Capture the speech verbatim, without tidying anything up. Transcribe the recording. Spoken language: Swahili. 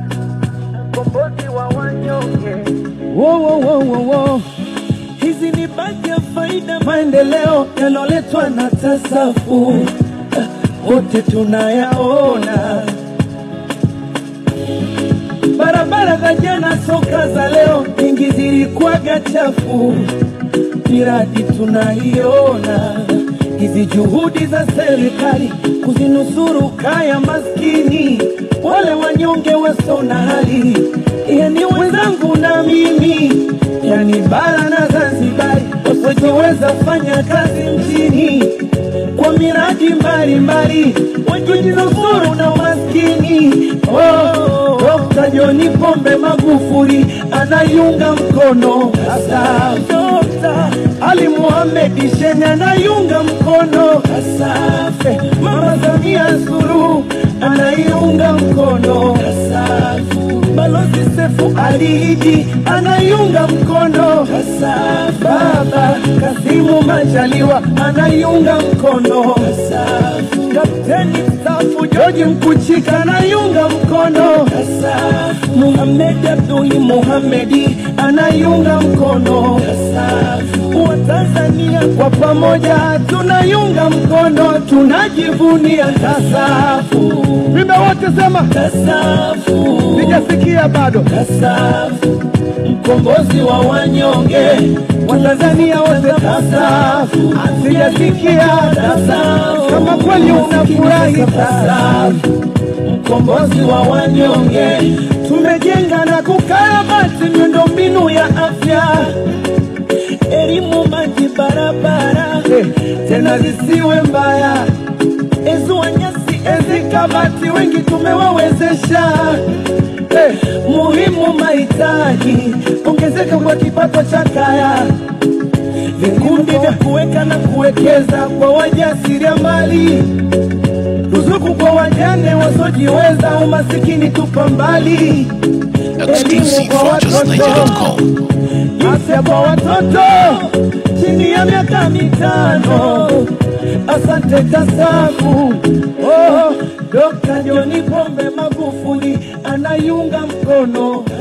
mkombozi wa wanyonge. Wo wo wo wo wo. Hizi ni baadhi ya faida maendeleo yanoletwa na tasafu, wote tunayaona. Barabara za jana, soka za leo, nyingi zilikuwaga chafu, miradi tunaiona. Hizi juhudi za serikali kuzinusuru kaya maskini, wale wanyonge wasona hali, yani wenzangu na mimi, yani bara na Zanzibari, wasiojiweza fanya kazi mjini kwa miradi mbali mbali, wajinusuru na maskini. Oh, Dokta John Pombe Magufuli anayunga mkono hasa. Dokta Ali Mohamed Shein anayunga mkono hasa. Mama Samia Suluhu anayunga mkono hasa. Balozi Sefu Ali Iddi anayunga mkono hasa. Baba Kassim Majaliwa anayunga mkono hasa. Kapteni mstaafu George Mkuchika anayunga mkono hasa. Mohamed Abdul Mohamedi anayunga mkono hasa. Wa Tanzania kwa pamoja tunayunga mkono, tunajivunia tasafu. Wimbe wote sema tasafu. Sijasikia bado. Tasafu, mkombozi wa wanyonge, wa Tanzania wote tasafu. Sijasikia tasafu. Kama kweli unafurahi tasafu, mkombozi wa wanyonge. Tumejenga na kukarabati miundombinu ya afya, elimu, maji, barabara, eh, tena zisiwe mbaya. Ezu wanyasi, ezi kabati, wengi tumewawezesha. Eh, muhimu mahitaji, ongezeka kwa kipato cha kaya. Vikundi vya kuweka na kuwekeza kwa wajasiriamali, ruzuku kwa wajane wasiojiweza, umasikini tupa mbali. Elimu kwa watoto, afya kwa watoto chini ya miaka mitano. Asante tasafu. Oh, Dokta John Pombe Magufuli anayunga mkono